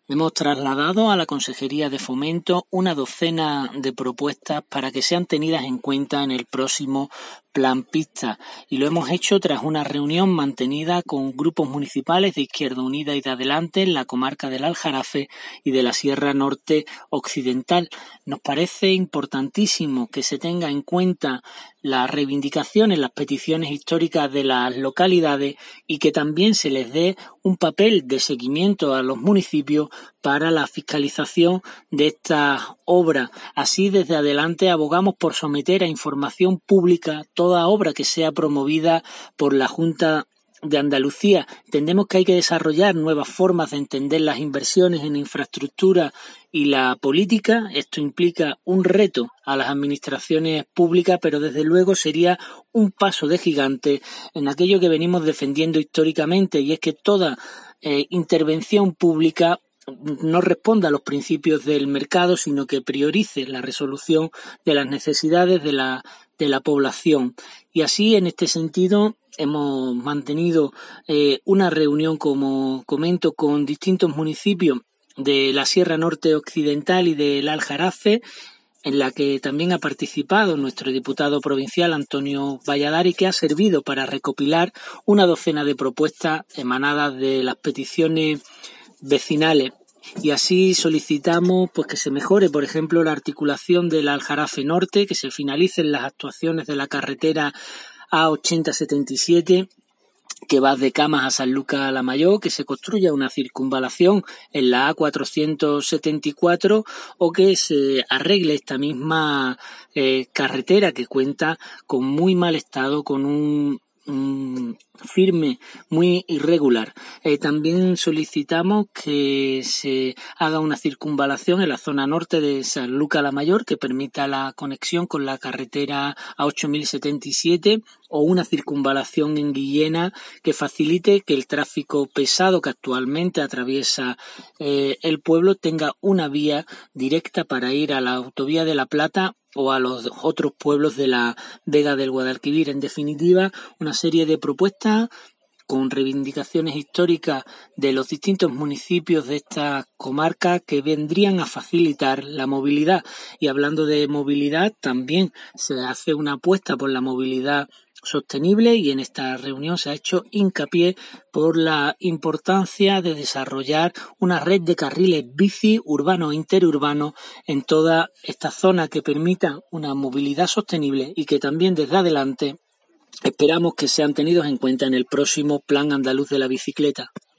Hemos trasladado a la Consejería de Fomento una docena de propuestas para que sean tenidas en cuenta en el próximo Plan Pista, y lo hemos hecho tras una reunión mantenida con grupos municipales de Izquierda Unida y de Adelante en la comarca del Aljarafe y de la Sierra Norte Occidental. Nos parece importantísimo que se tenga en cuenta las reivindicaciones, las peticiones históricas de las localidades y que también se les dé un papel de seguimiento a los municipios para la fiscalización de estas obras. Así, desde Adelante abogamos por someter a información pública toda obra que sea promovida por la Junta de Andalucía. Entendemos que hay que desarrollar nuevas formas de entender las inversiones en infraestructura y la política. Esto implica un reto a las administraciones públicas, pero desde luego sería un paso de gigante en aquello que venimos defendiendo históricamente, y es que toda intervención pública no responda a los principios del mercado, sino que priorice la resolución de las necesidades de la población. Y así, en este sentido, hemos mantenido una reunión, como comento, con distintos municipios de la Sierra Norte Occidental y del Aljarafe, en la que también ha participado nuestro diputado provincial Antonio Valladares, que ha servido para recopilar una docena de propuestas emanadas de las peticiones vecinales. Y así solicitamos que se mejore, por ejemplo, la articulación del Aljarafe Norte, que se finalicen las actuaciones de la carretera A8077, que va de Camas a Sanlúcar la Mayor, que se construya una circunvalación en la A474 o que se arregle esta misma carretera, que cuenta con muy mal estado, con un firme muy irregular. También solicitamos que se haga una circunvalación en la zona norte de Sanlúcar la Mayor que permita la conexión con la carretera A8077, o una circunvalación en Guillena que facilite que el tráfico pesado que actualmente atraviesa el pueblo tenga una vía directa para ir a la autovía de La Plata o a los otros pueblos de la Vega del Guadalquivir. En definitiva, una serie de propuestas con reivindicaciones históricas de los distintos municipios de esta comarca que vendrían a facilitar la movilidad. Y hablando de movilidad, también se hace una apuesta por la movilidad sostenible, y en esta reunión se ha hecho hincapié por la importancia de desarrollar una red de carriles bici urbanos e interurbanos en toda esta zona que permita una movilidad sostenible y que también desde Adelante esperamos que sean tenidos en cuenta en el próximo Plan Andaluz de la Bicicleta.